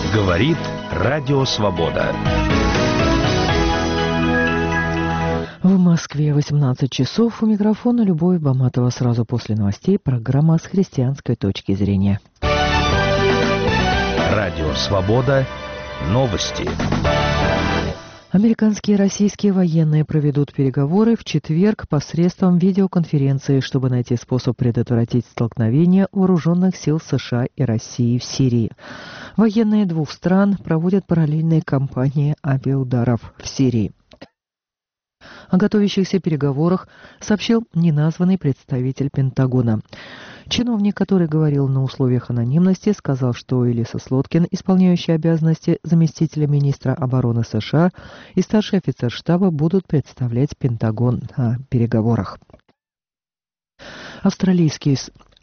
Говорит Радио Свобода. В Москве 18 часов. У микрофона Любовь Баматова. Сразу после новостей программа с христианской точки зрения. Радио Свобода. Новости. Американские и российские военные проведут переговоры в четверг посредством видеоконференции, чтобы найти способ предотвратить столкновение вооруженных сил США и России в Сирии. Военные двух стран проводят параллельные кампании авиаударов в Сирии. О готовящихся переговорах сообщил неназванный представитель Пентагона. Чиновник, который говорил на условиях анонимности, сказал, что Элиса Слоткин, исполняющая обязанности заместителя министра обороны США, и старший офицер штаба будут представлять Пентагон на переговорах. Австрийский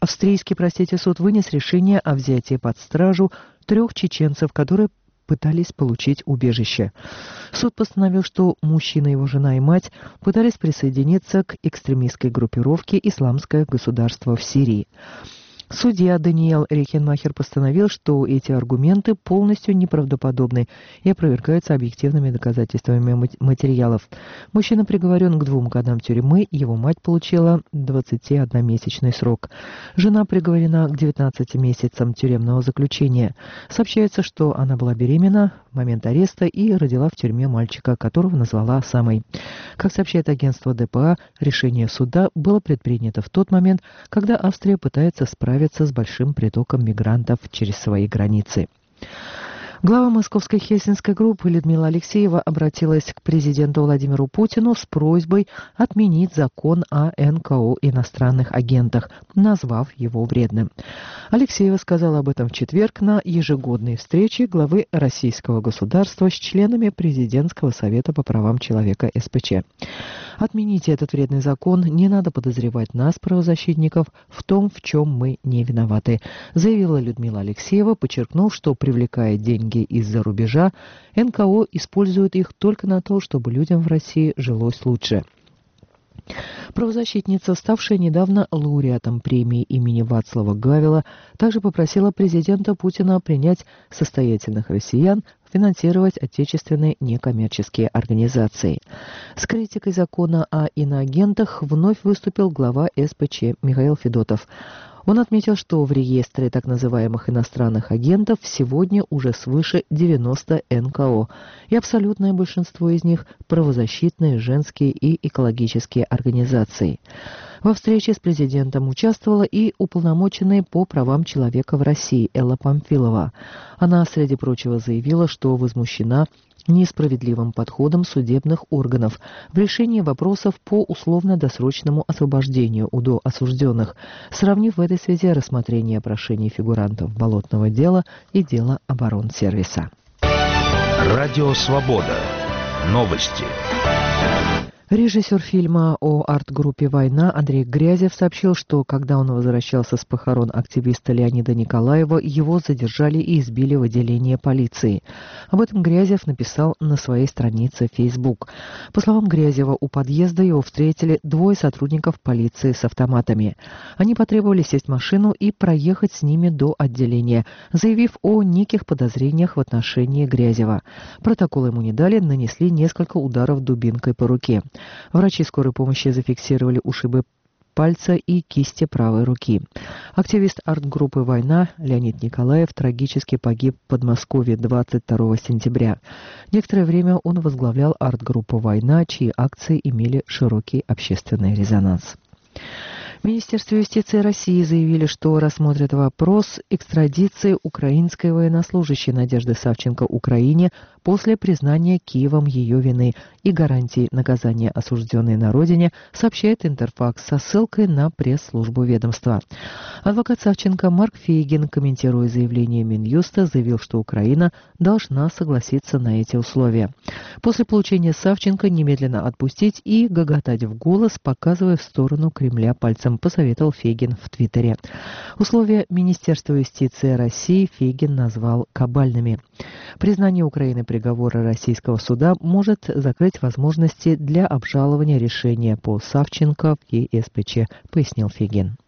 суд вынес решение о взятии под стражу 3 чеченцев, которые пытались получить убежище. Суд постановил, что мужчина, его жена и мать пытались присоединиться к экстремистской группировке «Исламское государство» в Сирии. Судья Даниэл Рихенмахер постановил, что эти аргументы полностью неправдоподобны и опровергаются объективными доказательствами материалов. Мужчина приговорен к 2 годам тюрьмы, его мать получила 21-месячный срок. Жена приговорена к 19 месяцам тюремного заключения. Сообщается, что она была беременна в момент ареста и родила в тюрьме мальчика, которого назвала Самой. Как сообщает агентство ДПА, решение суда было предпринято в тот момент, когда Австрия пытается справиться с большим притоком мигрантов через свои границы. Глава московской хельсинской группы Людмила Алексеева обратилась к президенту Владимиру Путину с просьбой отменить закон о НКО иностранных агентах, назвав его вредным. Алексеева сказала об этом в четверг на ежегодной встрече главы российского государства с членами Президентского совета по правам человека СПЧ. «Отмените этот вредный закон, не надо подозревать нас, правозащитников, в том, в чем мы не виноваты», заявила Людмила Алексеева, подчеркнув, что, привлекая деньги из-за рубежа, НКО используют их только на то, чтобы людям в России жилось лучше. Правозащитница, ставшая недавно лауреатом премии имени Вацлава Гавела, также попросила президента Путина принять состоятельных россиян финансировать отечественные некоммерческие организации. С критикой закона о иноагентах вновь выступил глава СПЧ Михаил Федотов. Он отметил, что в реестре так называемых иностранных агентов сегодня уже свыше 90 НКО, и абсолютное большинство из них – правозащитные, женские и экологические организации. Во встрече с президентом участвовала и уполномоченная по правам человека в России Элла Памфилова. Она, среди прочего, заявила, что возмущена несправедливым подходом судебных органов в решении вопросов по условно-досрочному освобождению УДО осужденных, сравнив в этой связи рассмотрение прошений фигурантов болотного дела и дела оборонсервиса. Радио Свобода. Новости. Режиссер фильма о арт-группе «Война» Андрей Грязев сообщил, что когда он возвращался с похорон активиста Леонида Николаева, его задержали и избили в отделении полиции. Об этом Грязев написал на своей странице Facebook. По словам Грязева, у подъезда его встретили 2 сотрудников полиции с автоматами. Они потребовали сесть в машину и проехать с ними до отделения, заявив о неких подозрениях в отношении Грязева. Протокол ему не дали, нанесли несколько ударов дубинкой по руке. Врачи скорой помощи зафиксировали ушибы пальца и кисти правой руки. Активист арт-группы «Война» Леонид Николаев трагически погиб в Подмосковье 22 сентября. Некоторое время он возглавлял арт-группу «Война», чьи акции имели широкий общественный резонанс. В Министерстве юстиции России заявили, что рассмотрят вопрос экстрадиции украинской военнослужащей Надежды Савченко Украине после признания Киевом ее вины и гарантий наказания осужденной на родине, сообщает Интерфакс со ссылкой на пресс-службу ведомства. Адвокат Савченко Марк Фейгин, комментируя заявление Минюста, заявил, что Украина должна согласиться на эти условия. После получения Савченко немедленно отпустить и гоготать в голос, показывая в сторону Кремля пальцем, посоветовал Фейгин в Твиттере. Условия Министерства юстиции России Фейгин назвал кабальными. Признание Украины приговора российского суда может закрыть возможности для обжалования решения по Савченко в ЕСПЧ, пояснил Фейгин.